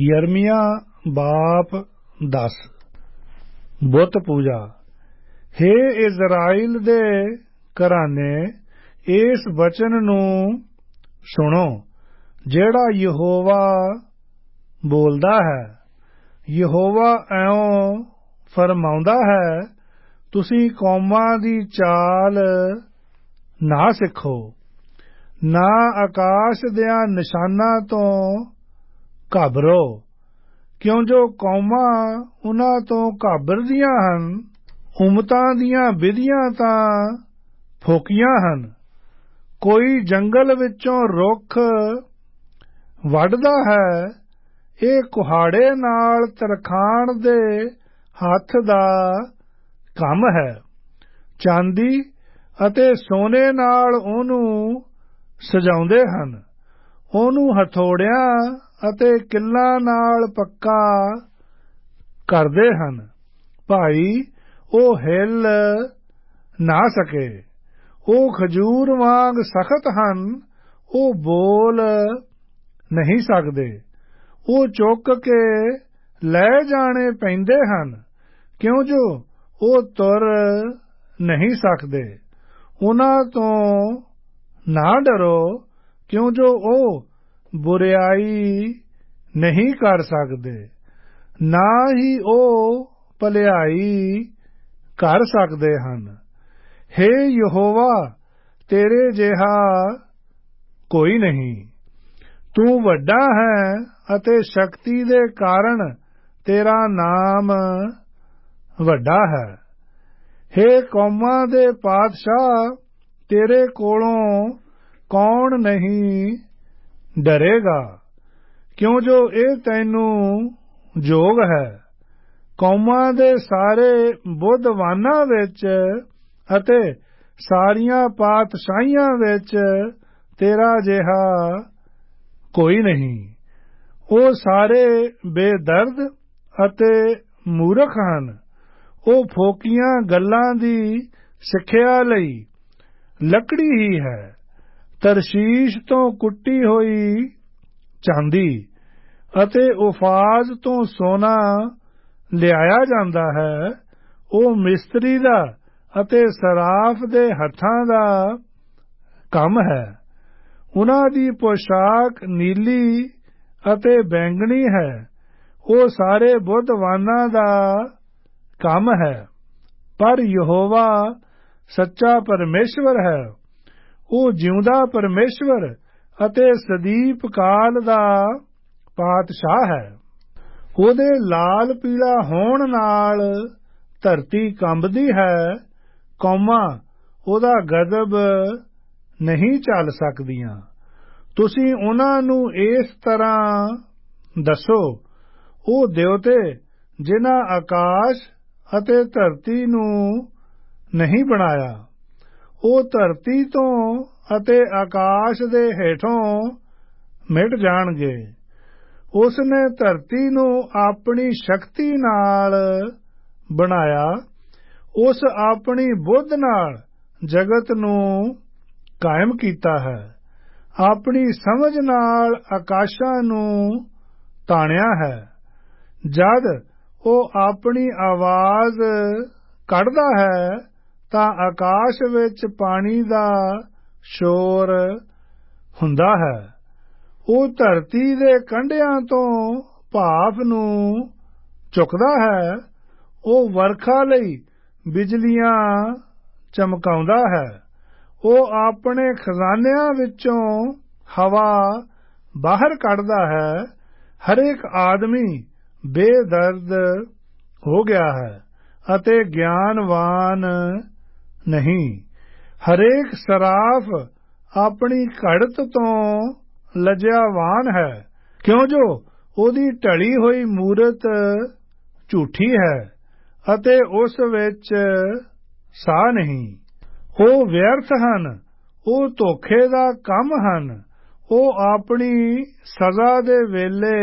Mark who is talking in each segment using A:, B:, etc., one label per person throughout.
A: यरमिया बाप 10। बुत पूजा। हे इज़राइल दे घराने, इस वचन नूं सुनो जेड़ा यहोवा बोलदा है। यहोवा ऐओं फरमाउंदा है, तुसीं कौमां दी चाल ना सिखो, ना आकाश दियां निशानां तों घाबरो, क्यों जो कौमां उन्हां तों घाबरदियां हन। उम्मतां दियां विधियां तां फोकीਆਂ ਹਨ। ਕੋਈ ਜੰਗਲ ਵਿੱਚੋਂ ਰੁੱਖ ਵੱਢਦਾ ਹੈ, ਇਹ ਕੁਹਾੜੇ ਨਾਲ ਤਰਖਾਣ ਦੇ ਹੱਥ ਦਾ ਕੰਮ ਹੈ। ਚਾਂਦੀ ਅਤੇ ਸੋਨੇ ਨਾਲ ਉਹਨੂੰ ਸਜਾਉਂਦੇ ਹਨ, ਉਹਨੂੰ ਹਥੌੜਿਆਂ ਅਤੇ ਕਿੱਲਾਂ ਨਾਲ ਪੱਕਾ ਕਰਦੇ ਹਨ। ਭਾਈ ਉਹ ਹਿੱਲ ਨਾ ਸਕੇ। ਉਹ ਖਜੂਰ ਵਾਂਗ ਸਖਤ ਹਨ, ਉਹ ਬੋਲ ਨਹੀਂ ਸਕਦੇ। ਉਹ ਚੁੱਕ ਕੇ ਲੈ ਜਾਣੇ ਪੈਂਦੇ ਹਨ, ਕਿਉਂ ਜੋ ਉਹ ਤੁਰ ਨਹੀਂ ਸਕਦੇ। ਉਹਨਾਂ ਤੋਂ ਨਾ ਡਰੋ, ਕਿਉਂ ਜੋ ਉਹ ਬੁਰਿਆਈ ਨਹੀਂ ਕਰ ਸਕਦੇ, ਨਾ ਹੀ ਉਹ ਭਲਾਈ ਕਰ ਸਕਦੇ ਹਨ। हे यहोवा, तेरे जिहा कोई नहीं। तू वड्डा है अते शक्ति दे कारण तेरा नाम वड्डा है। हे कौमां दे पातशाह, तेरे कोलों कौन नहीं डरेगा, क्यों जो ये तैनू जोग है। कौमां दे सारे बुद्धवानां विच ਅਤੇ ਸਾਰੀਆਂ ਪਾਤਸ਼ਾਹੀਆਂ ਵਿੱਚ ਤੇਰਾ ਜਿਹਾ ਕੋਈ ਨਹੀਂ। ਉਹ ਸਾਰੇ ਬੇਦਰਦ ਅਤੇ ਮੂਰਖ ਹਨ। ਉਹ ਫੋਕੀਆਂ ਗੱਲਾਂ ਦੀ ਸਿੱਖਿਆ ਲਈ ਲੱਕੜੀ ਹੀ ਹੈ। ਤਰਸ਼ੀਸ਼ ਤੋਂ ਕੁੱਟੀ ਹੋਈ ਚਾਂਦੀ ਅਤੇ ਉਫਾਜ਼ ਤੋਂ ਸੋਨਾ ਲਿਆਇਆ ਜਾਂਦਾ ਹੈ। ਉਹ ਮਿਸਤਰੀ ਦਾ ਅਤੇ ਸਰਾਫ ਦੇ ਹੱਥਾਂ ਦਾ ਕੰਮ ਹੈ। ਉਹਨਾਂ ਦੀ ਪੋਸ਼ਾਕ ਨੀਲੀ ਅਤੇ ਬੈਂਗਣੀ ਹੈ। ਉਹ ਸਾਰੇ ਬੁੱਧਵਾਨਾਂ ਦਾ ਕੰਮ ਹੈ। ਪਰ ਯਹੋਵਾ ਸੱਚਾ ਪਰਮੇਸ਼ਵਰ ਹੈ। ਉਹ ਜਿਉਂਦਾ ਪਰਮੇਸ਼ਵਰ ਅਤੇ ਸਦੀਪ ਕਾਲ ਦਾ ਪਾਤਸ਼ਾਹ ਹੈ। ਉਹਦੇ ਲਾਲ ਪੀਲਾ ਹੋਣ ਨਾਲ ਧਰਤੀ ਕੰਬਦੀ ਹੈ। ਕੌਮਾਂ ਉਹਦਾ ਗਜ਼ਬ ਨਹੀਂ ਝੱਲ ਸਕਦੀਆਂ। ਤੁਸੀਂ ਉਹਨਾਂ ਨੂੰ ਇਸ ਤਰ੍ਹਾਂ ਦੱਸੋ, ਉਹ ਦੇਵਤੇ ਜਿਨ੍ਹਾਂ ਆਕਾਸ਼ ਅਤੇ ਧਰਤੀ ਨੂੰ ਨਹੀਂ ਬਣਾਇਆ, ਉਹ ਧਰਤੀ ਤੋਂ ਅਤੇ ਆਕਾਸ਼ ਦੇ ਹੇਠੋਂ ਮਿਟ ਜਾਣਗੇ। ਉਸ ਨੇ ਧਰਤੀ ਨੂੰ ਆਪਣੀ ਸ਼ਕਤੀ ਨਾਲ ਬਣਾਇਆ। ਉਸ ਆਪਣੀ ਬੁੱਧ ਨਾਲ ਜਗਤ ਨੂੰ ਕਾਇਮ ਕੀਤਾ ਹੈ। ਆਪਣੀ ਸਮਝ ਨਾਲ ਆਕਾਸ਼ਾਂ ਨੂੰ ਤਾਣਿਆ ਹੈ। ਜਦ ਉਹ ਆਪਣੀ ਆਵਾਜ਼ ਕੱਢਦਾ ਹੈ ਤਾਂ ਆਕਾਸ਼ ਵਿੱਚ ਪਾਣੀ ਦਾ ਸ਼ੋਰ ਹੁੰਦਾ ਹੈ। ਉਹ ਧਰਤੀ ਦੇ ਕੰਢਿਆਂ ਤੋਂ ਭਾਫ਼ ਨੂੰ ਚੁੱਕਦਾ ਹੈ। ਉਹ ਵਰਖਾ ਲਈ ਬਿਜਲੀਆਂ ਚਮਕਾਉਂਦਾ ਹੈ। ਉਹ ਆਪਣੇ ਖਜ਼ਾਨਿਆਂ ਵਿੱਚੋਂ ਹਵਾ ਬਾਹਰ ਕੱਢਦਾ ਹੈ। ਹਰੇਕ ਆਦਮੀ ਬੇਦਰਦ ਹੋ ਗਿਆ ਹੈ ਅਤੇ ਗਿਆਨਵਾਨ ਨਹੀਂ। ਹਰੇਕ ਸਰਾਫ ਆਪਣੀ ਘੜਤ ਤੋਂ ਲਜਿਆਵਾਨ ਹੈ, ਕਿਉਂ ਜੋ ਉਹਦੀ ਢਲੀ ਹੋਈ ਮੂਰਤ ਝੂਠੀ ਹੈ ਅਤੇ ਉਸ ਵਿੱਚ ਸਾਹ ਨਹੀਂ। ਉਹ ਵਿਅਰਥ ਹਨ, ਉਹ ਧੋਖੇ ਦਾ ਕੰਮ ਹਨ। ਉਹ ਆਪਣੀ ਸਜ਼ਾ ਦੇ ਵੇਲੇ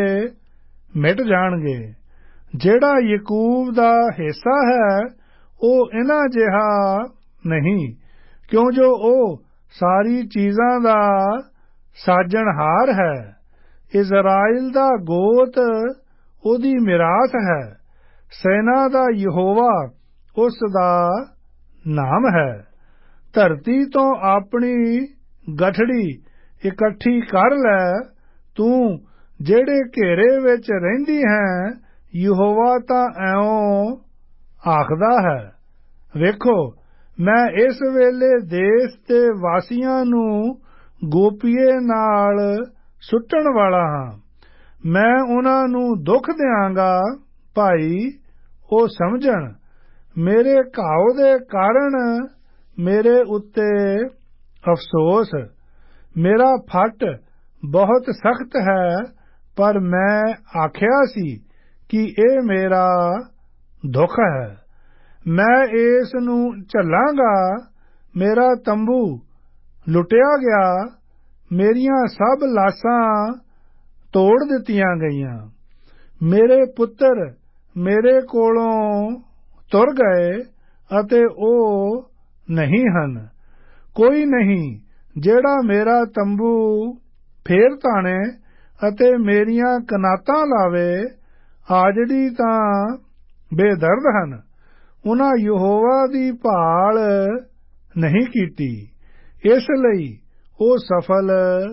A: ਮਿਟ ਜਾਣਗੇ। ਜਿਹੜਾ ਯਾਕੂਬ ਦਾ ਹਿੱਸਾ ਹੈ, ਉਹ ਇਹਨਾਂ ਜਿਹਾ ਨਹੀਂ, ਕਿਉਂ ਜੋ ਉਹ ਸਾਰੀ ਚੀਜ਼ਾਂ ਦਾ ਸਾਜਣਹਾਰ ਹੈ। ਇਜ਼ਰਾਈਲ ਦਾ ਗੋਤ ਉਹਦੀ ਮਿਰਾਸ ਹੈ। ਸੈਨਾ ਦਾ ਯਹੋਵਾ ਉਸ ਦਾ ਨਾਮ ਹੈ। ਧਰਤੀ ਤੋਂ ਆਪਣੀ ਗਠੜੀ ਇਕੱਠੀ ਕਰ ਲੈ, ਤੂੰ ਜਿਹੜੇ ਘੇਰੇ ਵਿੱਚ ਰਹਿੰਦੀ ਹੈ। ਯਹੋਵਾ ਤਾਂ ਐਉਂ ਆਖਦਾ ਹੈ, ਵੇਖੋ ਮੈਂ ਇਸ ਵੇਲੇ ਦੇਸ਼ ਦੇ ਵਾਸੀਆਂ ਨੂੰ ਗੋਪੀਏ ਨਾਲ ਸੁੱਟਣ ਵਾਲਾ ਹਾਂ। ਮੈਂ ਉਹਨਾਂ ਨੂੰ ਦੁੱਖ ਦਿਆਂਗਾ, ਭਾਈ ਉਹ ਸਮਝਣ। ਮੇਰੇ ਘਾਉ ਦੇ ਕਾਰਨ ਮੇਰੇ ਉੱਤੇ ਅਫਸੋਸ। ਮੇਰਾ ਫੱਟ ਬਹੁਤ ਸਖਤ ਹੈ, ਪਰ ਮੈਂ ਆਖਿਆ ਸੀ ਕਿ ਇਹ ਮੇਰਾ ਦੁੱਖ ਹੈ। ਮੈਂ ਇਸ ਨੂੰ ਝੱਲਾਂਗਾ। ਮੇਰਾ ਤੰਬੂ ਲੁੱਟਿਆ ਗਿਆ, ਮੇਰੀਆਂ ਸਭ ਲਾਸ਼ਾਂ ਤੋੜ ਦਿੱਤੀਆਂ ਗਈਆਂ। ਮੇਰੇ ਪੁੱਤਰ ਮੇਰੇ ਕੋਲੋਂ ਤੁਰ ਗਏ ਅਤੇ ਉਹ ਨਹੀਂ ਹਨ। ਕੋਈ ਨਹੀਂ ਜਿਹੜਾ ਮੇਰਾ ਤੰਬੂ ਫੇਰ ਤਾਣੇ ਅਤੇ ਮੇਰੀਆਂ ਕਨਾਤਾਂ ਲਾਵੇ। ਆਜੜੀ ਤਾਂ ਬੇਦਰਦ ਹਨ, ਉਨ੍ਹਾਂ ਯਹੋਵਾ ਦੀ ਭਾਲ ਨਹੀਂ ਕੀਤੀ, ਇਸ ਲਈ ਉਹ ਸਫਲ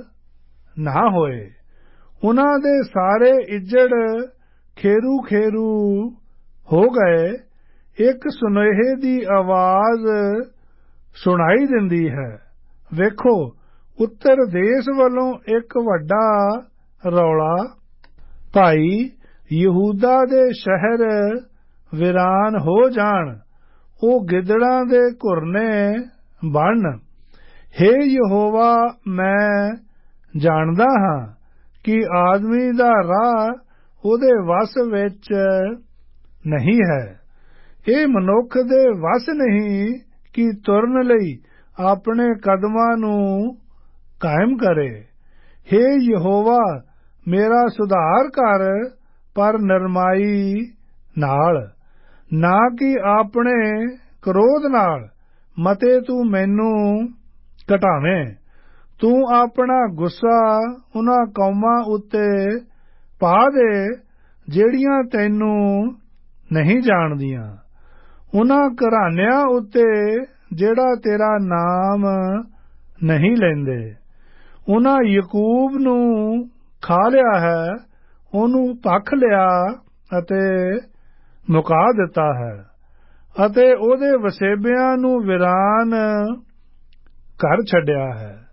A: ਨਾ ਹੋਏ। ਉਨ੍ਹਾਂ ਦੇ ਸਾਰੇ ਇੱਜੜ ਖੇਰੂ ਖੇਰੂ ਹੋ ਗਏ। ਇੱਕ ਸੁਨੇਹੇ ਦੀ ਆਵਾਜ਼ ਸੁਣਾਈ ਦਿੰਦੀ ਹੈ, ਵੇਖੋ ਉੱਤਰ ਦੇਸ਼ ਵੱਲੋਂ ਇੱਕ ਵੱਡਾ ਰੌਲਾ। ਭਾਈ ਯਹੂਦਾ ਦੇ ਸ਼ਹਿਰ ਵੀਰਾਨ ਹੋ ਜਾਣ, ਉਹ ਗਿੱਦੜਾਂ ਦੇ ਘੁਰਨੇ ਬਣਨ। ਹੇ ਯਹੋਵਾ, ਮੈਂ ਜਾਣਦਾ ਹਾਂ ਕਿ ਆਦਮੀ ਦਾ ਰਾਹ ਉਹਦੇ ਵੱਸ ਵਿੱਚ ਨਹੀਂ ਹੈ। ਇਹ ਮਨੁੱਖ ਦੇ ਵੱਸ ਨਹੀਂ ਕਿ ਤੁਰਨ ਲਈ ਆਪਣੇ ਕਦਮਾਂ ਨੂੰ ਕਾਇਮ ਕਰੇ। ਹੇ ਯਹੋਵਾ, ਮੇਰਾ ਸੁਧਾਰ ਕਰ, ਪਰ ਨਰਮਾਈ ਨਾਲ, ਨਾ ਕਿ ਆਪਣੇ ਕ੍ਰੋਧ ਨਾਲ। ਮਤੇ ਤੂੰ ਮੈਨੂੰ ਘਟਾਵੇਂ। ਤੂੰ ਆਪਣਾ ਗੁੱਸਾ ਉਨ੍ਹਾਂ ਕੌਮਾਂ ਉੱਤੇ ਪਾ ਦੇ ਜਿਹੜੀਆਂ ਤੈਨੂੰ ਨਹੀਂ ਜਾਣਦੀਆਂ, ਉਨ੍ਹਾਂ ਘਰਾਨਿਆਂ ਉੱਤੇ ਜਿਹੜਾ ਤੇਰਾ ਨਾਮ ਨਹੀਂ ਲੈਂਦੇ। ਉਨ੍ਹਾਂ ਯਕੂਬ ਨੂੰ ਖਾ ਲਿਆ ਹੈ, ਉਹਨੂੰ ਭਖ ਲਿਆ ਅਤੇ ਮੁਕਾ ਦਿੱਤਾ ਹੈ, ਅਤੇ ਉਹਦੇ ਵਸੇਬਿਆਂ ਨੂੰ ਵੀਰਾਨ ਕਰ ਛੱਡਿਆ ਹੈ।